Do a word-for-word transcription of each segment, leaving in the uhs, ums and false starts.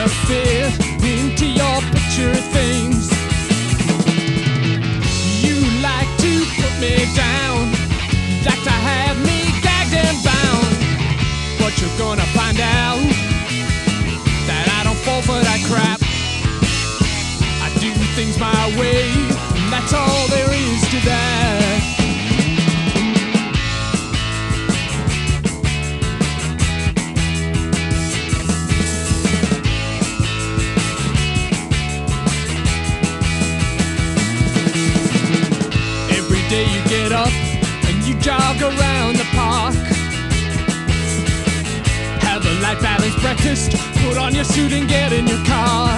wanna fit into your picture of things. You like to put me down, like to have me gagged and bound, but you're gonna find out that I don't fall for that crap. I do things my way, and that's all there is to that. Every day you get up and you jog around the park, have a light balanced breakfast, put on your suit and get in your car.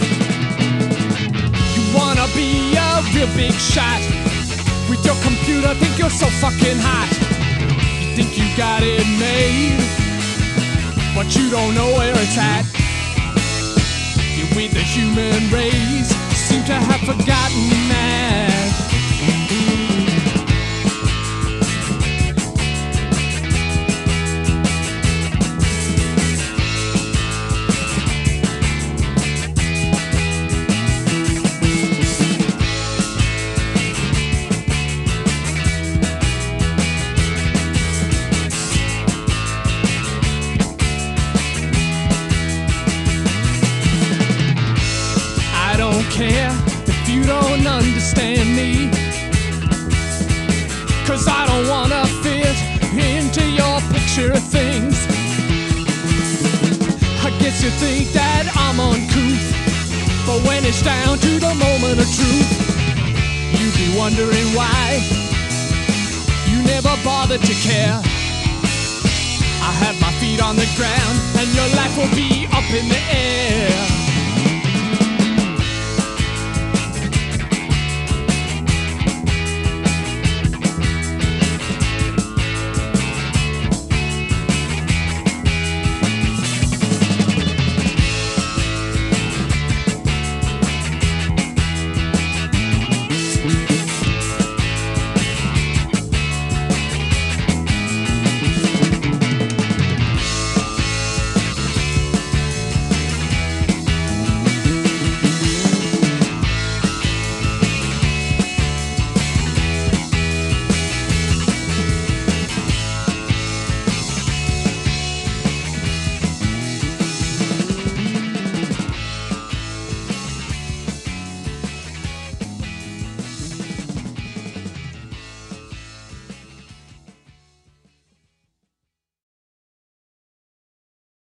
You wanna be a real big shot with your computer, think you're so fucking hot. You think you got it made, but you don't know where it's at. You with the human race seem to have forgotten that. I don't care if you don't understand me, 'cause I don't wanna fit into your picture of things. I guess you think that I'm uncouth, but when it's down to the moment of truth, you be wondering why you never bothered to care. I have my feet on the ground and your life will be up in the air.